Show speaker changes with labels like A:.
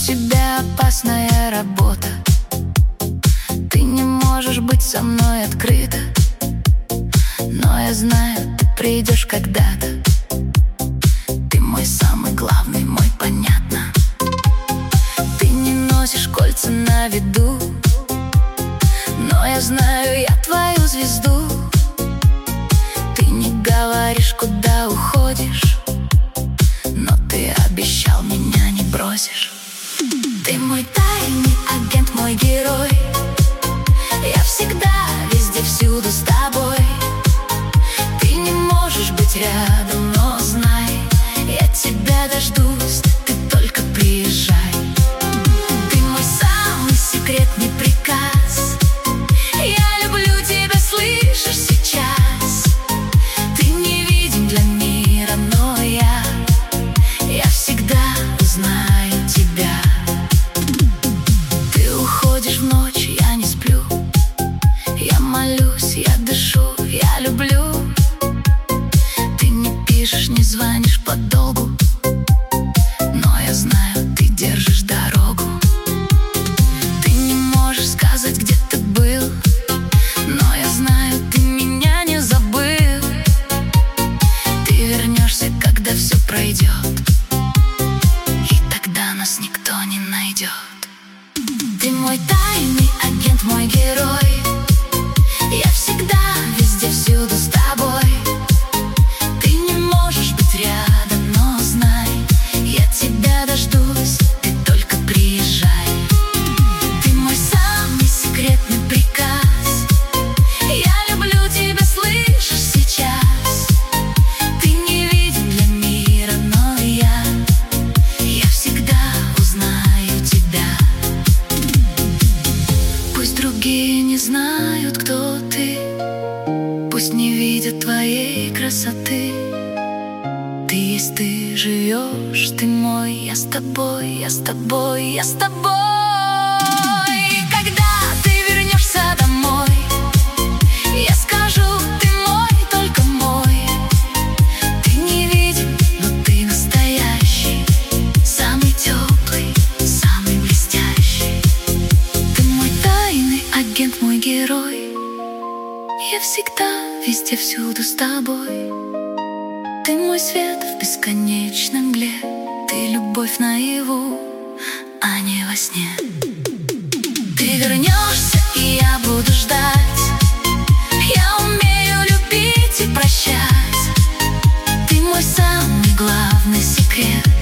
A: тебя опасная работа. Ты не можешь быть со мной открыто, но я знаю, ты придешь когда-то. Ты мой самый главный, мой понятно. Ты не носишь кольца на виду, но я знаю, я твою звезду. Ты не говоришь, куда уходишь, но ты обещал, меня не бросишь. Ты мой тайный агент, мой герой. Я всегда, везде, всюду с тобой. Ты не можешь быть рядом, но знай, я тебя дождусь, ты только приезжай. Ты мой самый секретный приказ. Я люблю тебя, слышишь сейчас? Ты не виден для мира, но я всегда узнаю тебя. Ты уходишь в ночь, я не сплю. Я молюсь, я дышу, я люблю. Ты не пишешь, не звонишь подолгу, но я знаю, ты держишь дорогу. Ты не можешь сказать, где ты был, но я знаю, ты меня не забыл. Ты вернешься, когда все пройдет, и тогда нас никто не найдет. Ты мой тайный агент, мой герой. Я всегда, везде, всюду с тобой. Ты не можешь быть рядом, но знай, я тебя дождусь, ты только приезжай. Ты мой самый секретный приказ. Я люблю тебя, слышишь сейчас? Ты не виден для мира, но я всегда узнаю тебя. Пусть другие не знают, кто ты, пусть не видят твоей красоты. Ты есть, ты живешь, ты мой, я с тобой, я с тобой, я с тобой. И когда ты вернешься домой, я скажу, ты мой, только мой. Ты не виден, но ты настоящий, самый теплый, самый блестящий. Ты мой тайный агент, мой герой. Я всегда, везде, всюду с тобой. Ты мой свет в бесконечной мгле. Ты любовь наяву, а не во сне. Ты вернешься, и я буду ждать. Я умею любить и прощать. Ты мой самый главный секрет.